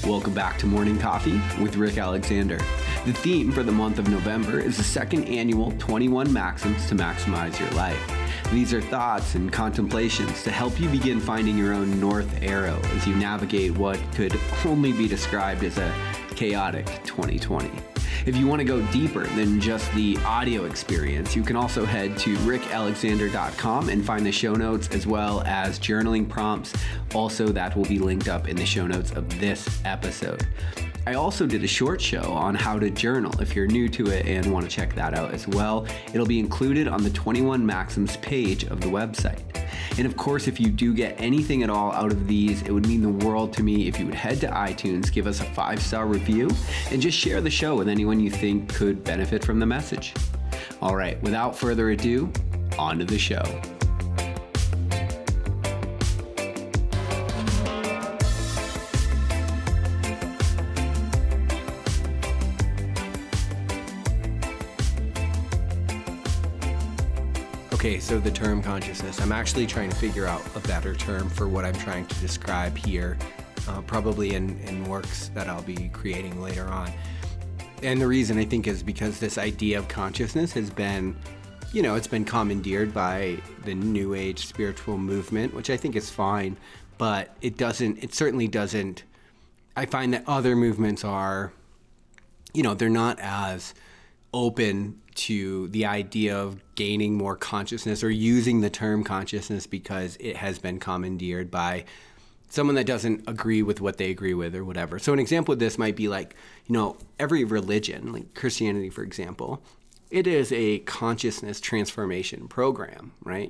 Welcome back to Morning Coffee with Rick Alexander. The theme for the month of November is the second annual 21 Maxims to Maximize Your Life. These are thoughts and contemplations to help you begin finding your own North Arrow as you navigate what could only be described as a chaotic 2020. If you want to go deeper than just the audio experience, you can also head to rickalexander.com and find the show notes as well as journaling prompts. Also, that will be linked up in the show notes of this episode. I also did a short show on how to journal if you're new to it and want to check that out as well. It'll be included on the 21 Maxims page of the website. And of course, if you do get anything at all out of these, it would mean the world to me if you would head to iTunes, give us a 5-star review, and just share the show with anyone you think could benefit from the message. All right, without further ado, on to the show. Okay, so the term consciousness, I'm actually trying to figure out a better term for what I'm trying to describe here, probably in works that I'll be creating later on. And the reason I think is because this idea of consciousness has been, it's been commandeered by the New Age spiritual movement, which I think is fine, but it certainly doesn't, I find that other movements are, they're not as open to the idea of gaining more consciousness or using the term consciousness because it has been commandeered by someone that doesn't agree with what they agree with or whatever. So an example of this might be like, every religion, like Christianity, for example, it is a consciousness transformation program, right?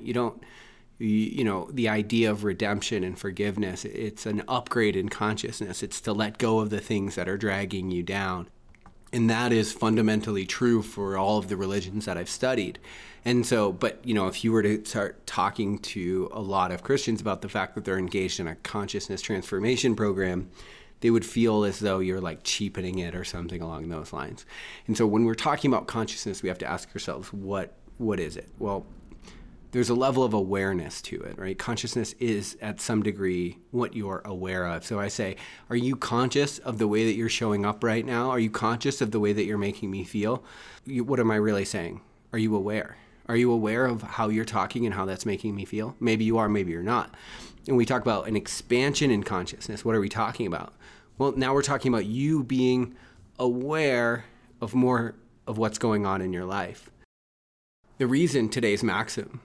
The idea of redemption and forgiveness, it's an upgrade in consciousness. It's to let go of the things that are dragging you down. And that is fundamentally true for all of the religions that I've studied. And so, but, if you were to start talking to a lot of Christians about the fact that they're engaged in a consciousness transformation program, they would feel as though you're like cheapening it or something along those lines. And so when we're talking about consciousness, we have to ask ourselves, what is it? Well, there's a level of awareness to it, right? Consciousness is at some degree what you're aware of. So I say, are you conscious of the way that you're showing up right now? Are you conscious of the way that you're making me feel? What am I really saying? Are you aware? Are you aware of how you're talking and how that's making me feel? Maybe you are, maybe you're not. And we talk about an expansion in consciousness. What are we talking about? Well, now we're talking about you being aware of more of what's going on in your life. The reason today's maxim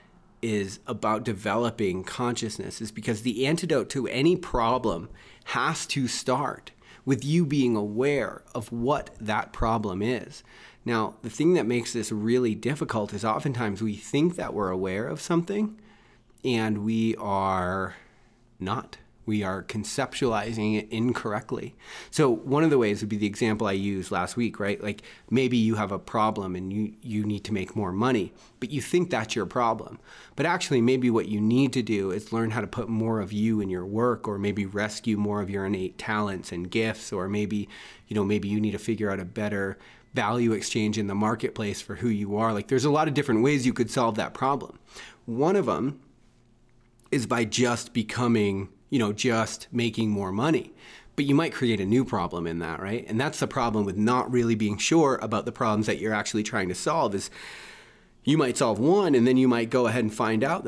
is about developing consciousness is because the antidote to any problem has to start with you being aware of what that problem is. Now, the thing that makes this really difficult is oftentimes we think that we're aware of something and we are not. We are conceptualizing it incorrectly. So one of the ways would be the example I used last week, right? Like maybe you have a problem and you need to make more money, but you think that's your problem. But actually maybe what you need to do is learn how to put more of you in your work, or maybe rescue more of your innate talents and gifts, or maybe you need to figure out a better value exchange in the marketplace for who you are. Like there's a lot of different ways you could solve that problem. One of them is by just becoming just making more money. But you might create a new problem in that, right? And that's the problem with not really being sure about the problems that you're actually trying to solve is you might solve one and then you might go ahead and find out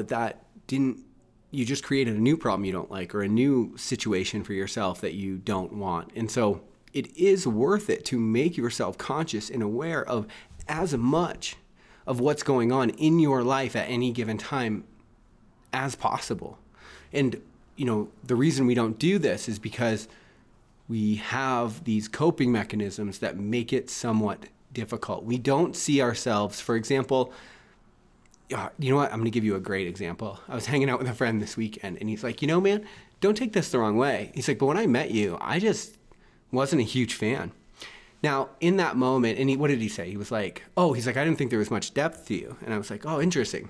you just created a new problem you don't like or a new situation for yourself that you don't want. And so it is worth it to make yourself conscious and aware of as much of what's going on in your life at any given time as possible. And the reason we don't do this is because we have these coping mechanisms that make it somewhat difficult. We don't see ourselves, for example, you know what? I'm going to give you a great example. I was hanging out with a friend this weekend and he's like, man, don't take this the wrong way. He's like, but when I met you, I just wasn't a huge fan. Now, in that moment, and what did he say? He was like, I didn't think there was much depth to you. And I was like, oh, interesting.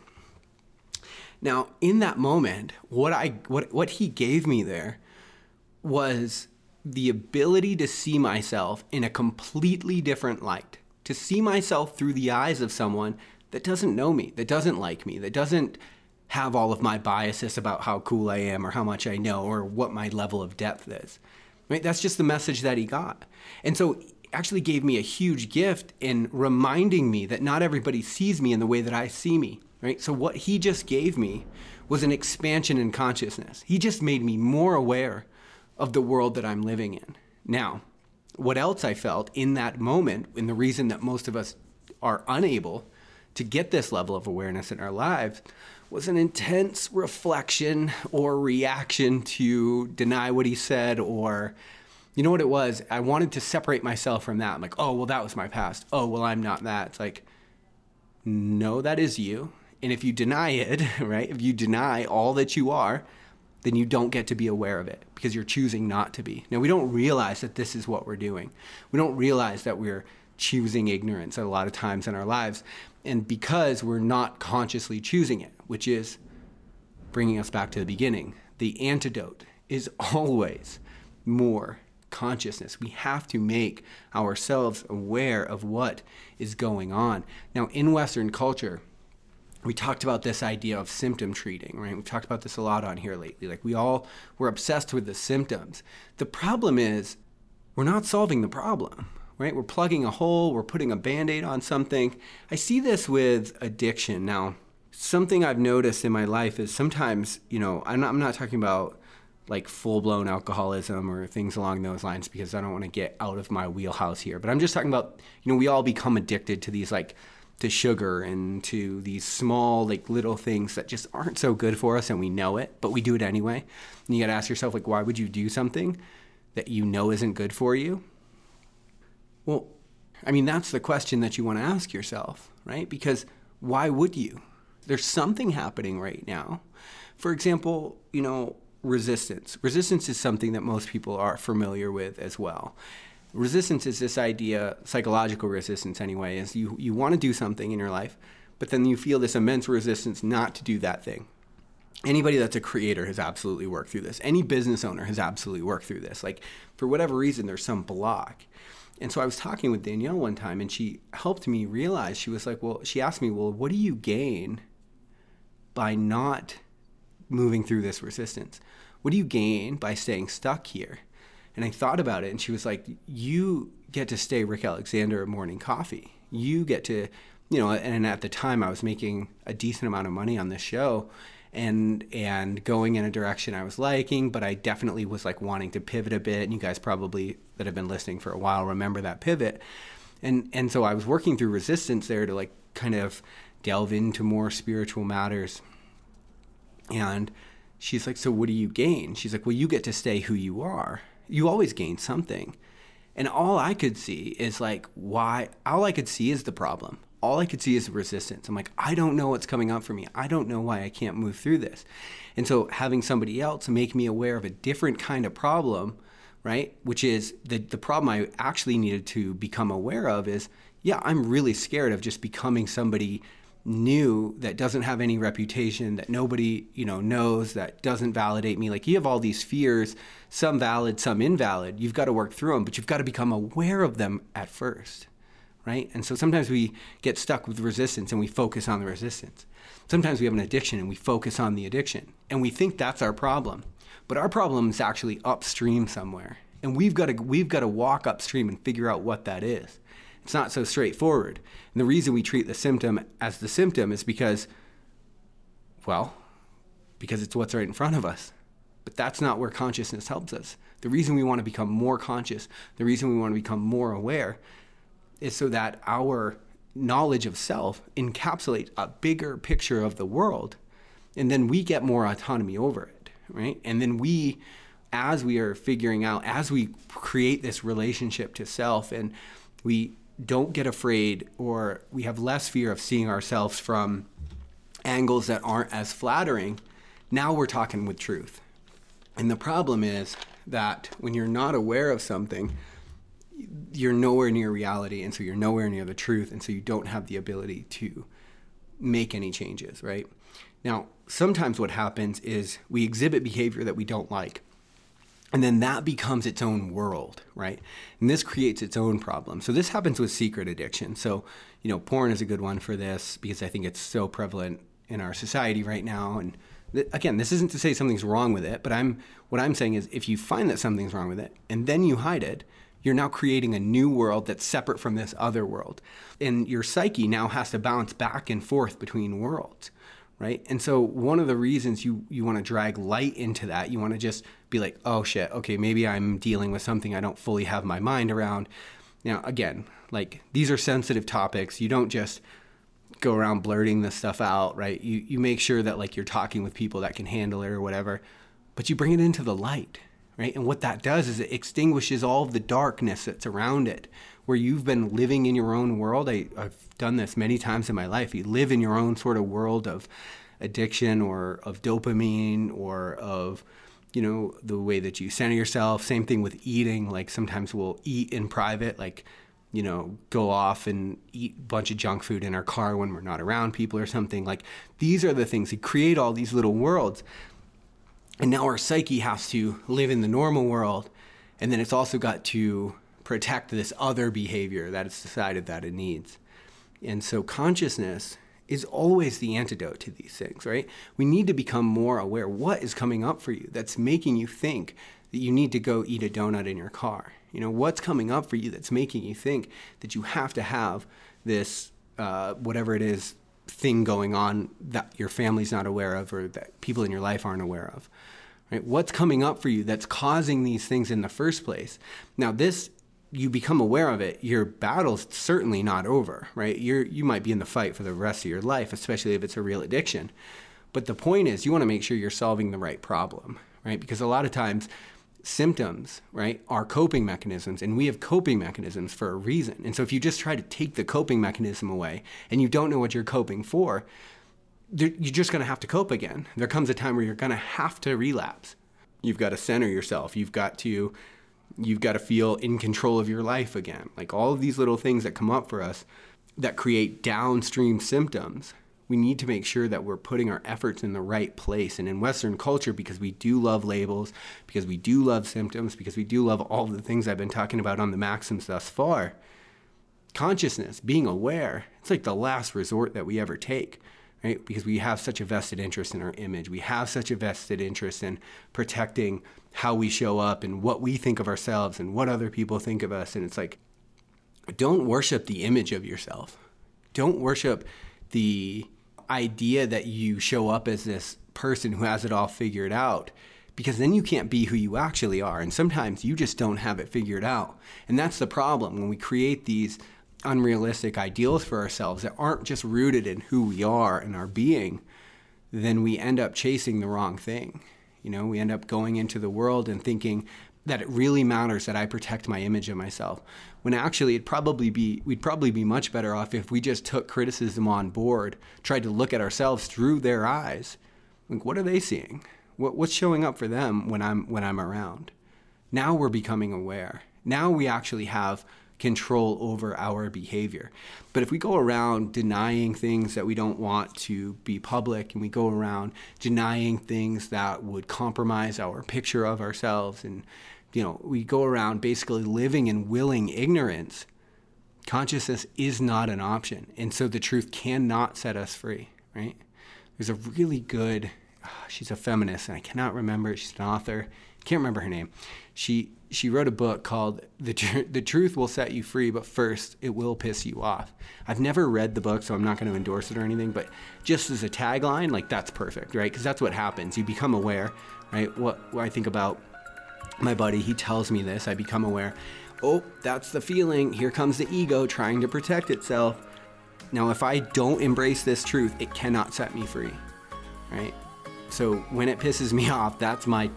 Now, in that moment, what he gave me there was the ability to see myself in a completely different light, to see myself through the eyes of someone that doesn't know me, that doesn't like me, that doesn't have all of my biases about how cool I am or how much I know or what my level of depth is. right? That's just the message that he got. And so actually gave me a huge gift in reminding me that not everybody sees me in the way that I see me, right? So what he just gave me was an expansion in consciousness. He just made me more aware of the world that I'm living in. Now, what else I felt in that moment, and the reason that most of us are unable to get this level of awareness in our lives, was an intense reflection or reaction to deny what he said, or, you know what it was? I wanted to separate myself from that. I'm like, oh, well, that was my past. Oh, well, I'm not that. It's like, no, that is you. And if you deny it, right, if you deny all that you are, then you don't get to be aware of it because you're choosing not to be. Now, we don't realize that this is what we're doing. We don't realize that we're choosing ignorance a lot of times in our lives. And because we're not consciously choosing it, which is bringing us back to the beginning, the antidote is always more consciousness. We have to make ourselves aware of what is going on. Now, in Western culture, we talked about this idea of symptom treating, right? We've talked about this a lot on here lately. Like we're obsessed with the symptoms. The problem is we're not solving the problem, right? We're plugging a hole, we're putting a Band-Aid on something. I see this with addiction. Now, something I've noticed in my life is sometimes, I'm not talking about like full-blown alcoholism or things along those lines because I don't want to get out of my wheelhouse here. But I'm just talking about, we all become addicted to these to sugar and to these small little things that just aren't so good for us, and we know it, but we do it anyway. And you got to ask yourself, why would you do something that you know isn't good for you? Well, that's the question that you want to ask yourself, right? Because why would you? There's something happening right now. For example, resistance. Resistance is something that most people are familiar with as well. Resistance is this idea, psychological resistance anyway, is you want to do something in your life, but then you feel this immense resistance not to do that thing. Anybody that's a creator has absolutely worked through this. Any business owner has absolutely worked through this. For whatever reason, there's some block. And so I was talking with Danielle one time, and she helped me realize, she was like, she asked me, what do you gain by not moving through this resistance? What do you gain by staying stuck here? And I thought about it, and she was like, you get to stay Rick Alexander at Morning Coffee. You get to, and at the time I was making a decent amount of money on this show and going in a direction I was liking, but I definitely was wanting to pivot a bit. And you guys probably that have been listening for a while remember that pivot. And so I was working through resistance there to kind of delve into more spiritual matters. And she's like, so what do you gain? She's like, well, you get to stay who you are. You always gain something. And all I could see is why, all I could see is the problem. All I could see is the resistance. I'm like, I don't know what's coming up for me. I don't know why I can't move through this. And so having somebody else make me aware of a different kind of problem, right? Which is the problem I actually needed to become aware of is, I'm really scared of just becoming somebody new that doesn't have any reputation, that nobody, knows, that doesn't validate me. You have all these fears, some valid, some invalid. You've got to work through them, but you've got to become aware of them at first, right? And so sometimes we get stuck with resistance and we focus on the resistance. Sometimes we have an addiction and we focus on the addiction and we think that's our problem. But our problem is actually upstream somewhere. And we've got to walk upstream and figure out what that is. It's not so straightforward. And the reason we treat the symptom as the symptom is because it's what's right in front of us. But that's not where consciousness helps us. The reason we want to become more conscious, the reason we want to become more aware is so that our knowledge of self encapsulates a bigger picture of the world. And then we get more autonomy over it, right? And then as we are figuring out, as we create this relationship to self, and we don't get afraid, or we have less fear of seeing ourselves from angles that aren't as flattering, now we're talking with truth. And the problem is that when you're not aware of something, you're nowhere near reality, and so you're nowhere near the truth, and so you don't have the ability to make any changes, right? Now, sometimes what happens is we exhibit behavior that we don't like. And then that becomes its own world, right? And this creates its own problem. So this happens with secret addiction. So, porn is a good one for this because I think it's so prevalent in our society right now. And Again, this isn't to say something's wrong with it, but what I'm saying is if you find that something's wrong with it and then you hide it, you're now creating a new world that's separate from this other world. And your psyche now has to bounce back and forth between worlds, right? And so one of the reasons you want to drag light into that, you want to just be like, oh shit, okay, maybe I'm dealing with something I don't fully have my mind around. Now, again, like these are sensitive topics. You don't just go around blurting this stuff out, right? You make sure that like you're talking with people that can handle it or whatever, but you bring it into the light, right? And what that does is it extinguishes all of the darkness that's around it, where you've been living in your own world. I've done this many times in my life. You live in your own sort of world of addiction or of dopamine or of, the way that you center yourself. Same thing with eating. Like sometimes we'll eat in private, like, go off and eat a bunch of junk food in our car when we're not around people or something. Like these are the things that create all these little worlds. And now our psyche has to live in the normal world. And then it's also got to protect this other behavior that it's decided that it needs. And so consciousness is always the antidote to these things, right? We need to become more aware. What is coming up for you that's making you think that you need to go eat a donut in your car? What's coming up for you that's making you think that you have to have this, whatever it is, thing going on that your family's not aware of or that people in your life aren't aware of, right? What's coming up for you that's causing these things in the first place? Now you become aware of it, your battle's certainly not over, right? You might be in the fight for the rest of your life, especially if it's a real addiction. But the point is you want to make sure you're solving the right problem, right? Because a lot of times symptoms, right, are coping mechanisms, and we have coping mechanisms for a reason. And so if you just try to take the coping mechanism away and you don't know what you're coping for, you're just going to have to cope again. There comes a time where you're going to have to relapse. You've got to center yourself. You've got to feel in control of your life again. Like all of these little things that come up for us that create downstream symptoms, we need to make sure that we're putting our efforts in the right place. And in Western culture, because we do love labels, because we do love symptoms, because we do love all the things I've been talking about on the Maxims thus far, consciousness, being aware, it's like the last resort that we ever take, right? Because we have such a vested interest in our image. We have such a vested interest in protecting how we show up and what we think of ourselves and what other people think of us. And it's like, don't worship the image of yourself. Don't worship the idea that you show up as this person who has it all figured out, because then you can't be who you actually are. And sometimes you just don't have it figured out. And that's the problem when we create these unrealistic ideals for ourselves that aren't just rooted in who we are and our being, then we end up chasing the wrong thing. We end up going into the world and thinking that it really matters that I protect my image of myself, when actually we'd probably be much better off if we just took criticism on board, tried to look at ourselves through their eyes. Like, what are they seeing? What's showing up for them when I'm around? Now we're becoming aware. Now we actually have control over our behavior. But if we go around denying things that we don't want to be public, and we go around denying things that would compromise our picture of ourselves, and we go around basically living in willing ignorance, consciousness is not an option. And so the truth cannot set us free, right? There's a really good, she's a feminist, and I cannot remember, she's an author, I can't remember her name. She wrote a book called The Truth Will Set You Free, but first it will piss you off. I've never read the book, so I'm not going to endorse it or anything, but just as a tagline, like that's perfect, right? Because that's what happens. You become aware, right? What I think about my buddy, he tells me this, I become aware. Oh, that's the feeling. Here comes the ego trying to protect itself. Now, if I don't embrace this truth, it cannot set me free, right? So when it pisses me off, that's my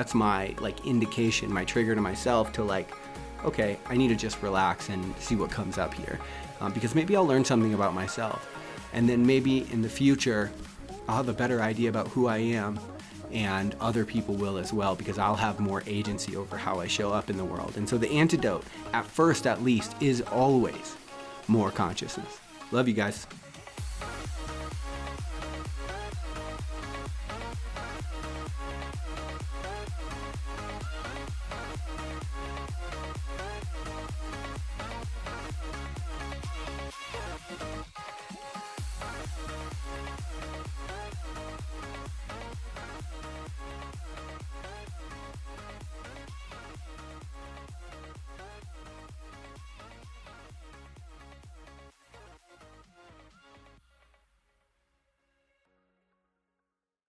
like indication, my trigger to myself to like, okay, I need to just relax and see what comes up here, because maybe I'll learn something about myself, and then maybe in the future I'll have a better idea about who I am, and other people will as well, because I'll have more agency over how I show up in the world. And so the antidote, at first at least, is always more consciousness. Love you guys.